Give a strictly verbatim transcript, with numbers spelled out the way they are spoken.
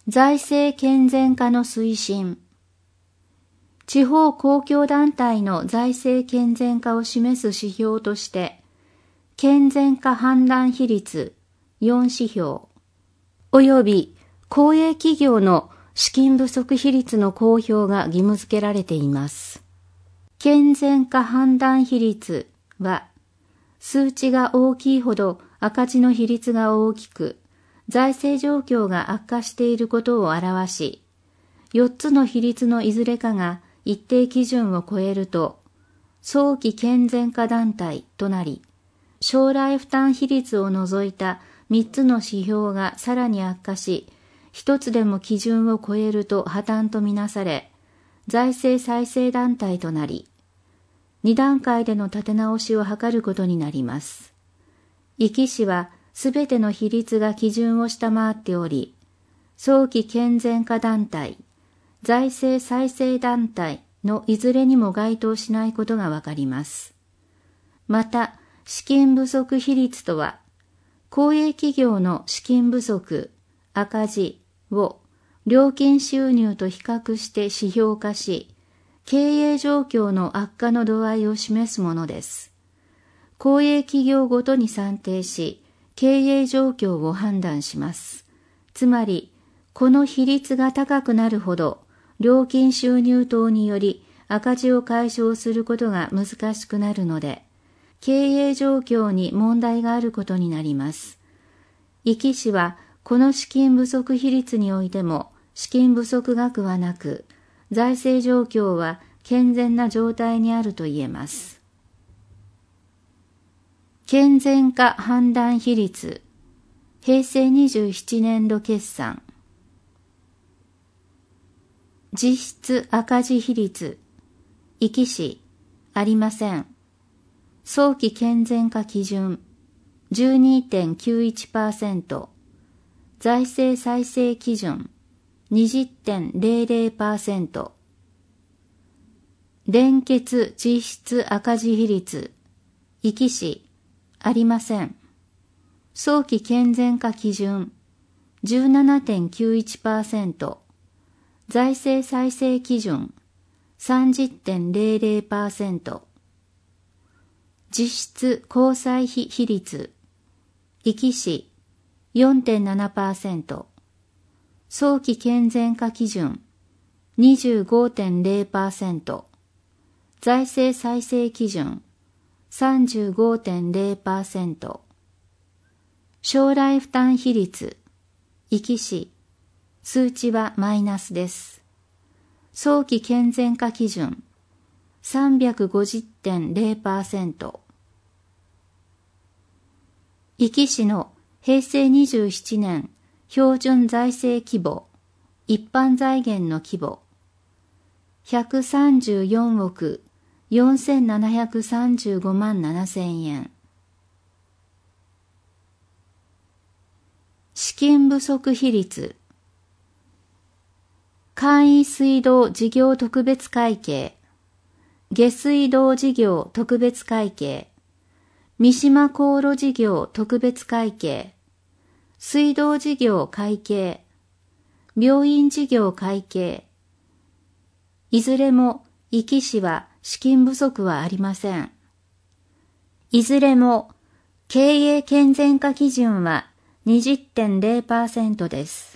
財政健全化の推進。地方公共団体の財政健全化を示す指標として、健全化判断比率よん指標、および公営企業の資金不足比率の公表が義務付けられています。健全化判断比率は、数値が大きいほど赤字の比率が大きく、財政状況が悪化していることを表し、よっつの比率のいずれかが一定基準を超えると、早期健全化団体となり、将来負担比率を除いたみっつの指標がさらに悪化し、一つでも基準を超えると破綻とみなされ、財政再生団体となり、に段階での立て直しを図ることになります。壱岐市はすべての比率が基準を下回っており、早期健全化団体、財政再生団体のいずれにも該当しないことがわかります。また、資金不足比率とは、公営企業の資金不足、赤字を料金収入と比較して指標化し、経営状況の悪化の度合いを示すものです。公営企業ごとに算定し、経営状況を判断します。つまり、この比率が高くなるほど、料金収入等により赤字を解消することが難しくなるので、経営状況に問題があることになります。壱岐市は、この資金不足比率においても、資金不足額はなく、財政状況は健全な状態にあると言えます。健全化判断比率、平成にじゅうななねん度決算。実質赤字比率、壱岐市、ありません。早期健全化基準、じゅうにてんきゅういちパーセント、財政再生基準、にじゅってんゼロゼロパーセント、連結実質赤字比率、壱岐市、ありません。早期健全化基準、じゅうななてんきゅういちパーセント、財政再生基準、さんじゅってんゼロゼロパーセント、実質交際費比率、壱岐市 よんてんななパーセント、早期健全化基準 にじゅうごてんゼロパーセント、財政再生基準 さんじゅうごてんゼロパーセント、将来負担比率、壱岐市、数値はマイナスです。早期健全化基準 さんびゃくごじゅってんゼロパーセント、壱岐市の平成にじゅうななねん標準財政規模、一般財源の規模、ひゃくさんじゅうよんおくよんせんななひゃくさんじゅうごまんななせんえん。資金不足比率、簡易水道事業特別会計、下水道事業特別会計、三島航路事業特別会計、水道事業会計、病院事業会計、いずれも壱岐市は資金不足はありません。いずれも経営健全化基準は にじゅってんゼロパーセント です。